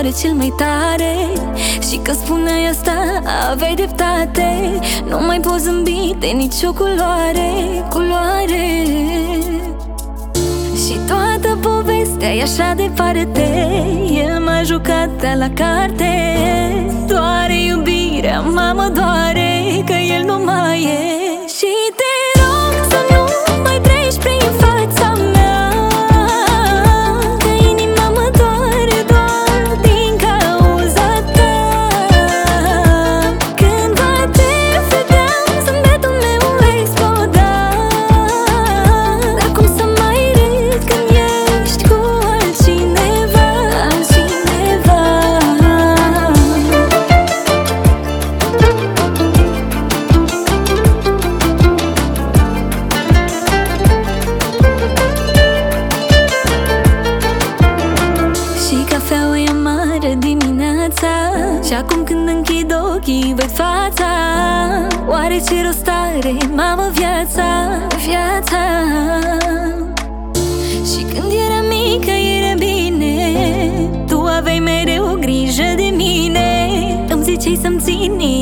doare cel mai tare. Și că spuneai asta, aveai dreptate. Nu mai poți zâmbi de nicio culoare. Și toată povestea e așa departe. El m-a jucat de la carte. Doare iubirea, mamă, doare că el nu mai e. Și te rog să nu mai treci prin fața mea, că inima mă doare doar din cauza ta. Cândva te vedeam, zâmbetul meu exploda. Dar cum să mai râd când ești cu altcineva? Și cafeaua e amară dimineața, și acum când închid ochii văd fața. Oare ce rost are, mamă, viața? Și când eram mică era bine, tu aveai mereu grijă de mine. Îmi ziceai să-mi țin